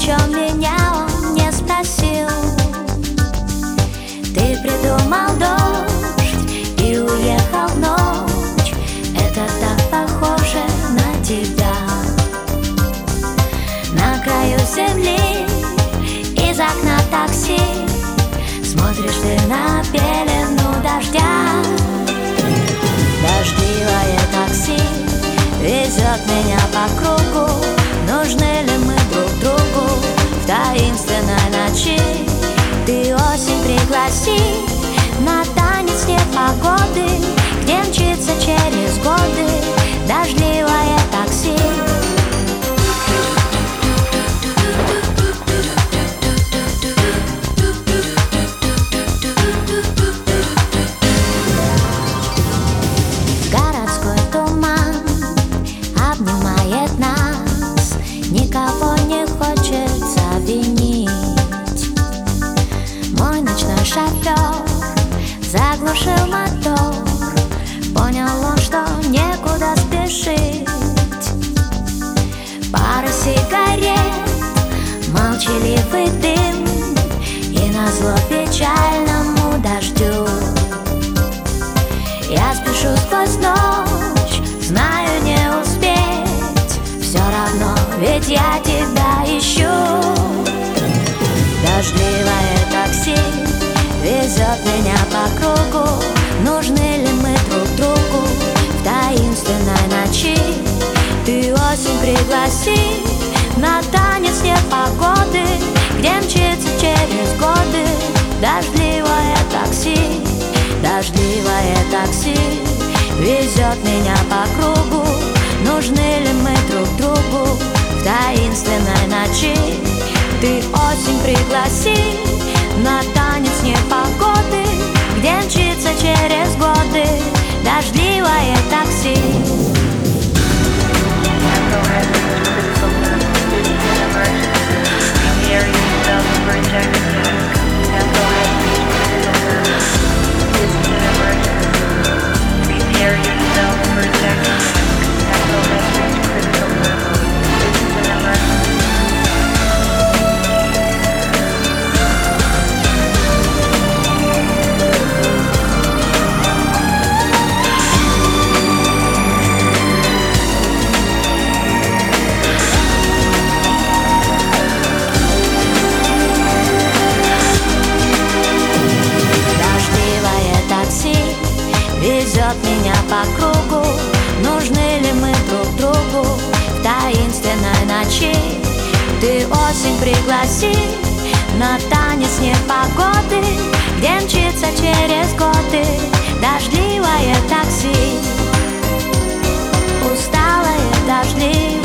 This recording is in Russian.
чем меня он не спросил. Ты придумал дождь и уехал в ночь. Это так похоже на тебя. На краю земли из окна такси смотришь ты на пелену дождя. Дождливое такси везет меня по кругу. Нужны ли мы друг другу в таинственной ночи? Ты осень пригласи на танец непогоды, где мчится через годы дождливое такси. Городской туман обнимает нас, никого не хочется винить. Мой ночной шофер заглушил мотор, понял он, что некуда спешить. Пара сигарет, молчаливый дым, и назло печальному дождю я спешу сквозь ночь, знаю не успеть, все равно, ведь я тебя ищу. Дождливое такси везет меня по кругу. Нужны ли мы друг другу в таинственной ночи? Ты осень пригласи на танец непогоды, где мчится через годы дождливое такси. Дождливое такси везет меня по кругу. Нужны ли мы друг другу в таинственной ночи? Ты осень пригласи на танец непогоды, где мчится через годы дождливое такси. Везет меня по кругу. Нужны ли мы друг другу в таинственной ночи? Ты осень пригласи на танец непогоды, где мчится через годы дождливое такси. Усталое, дождливое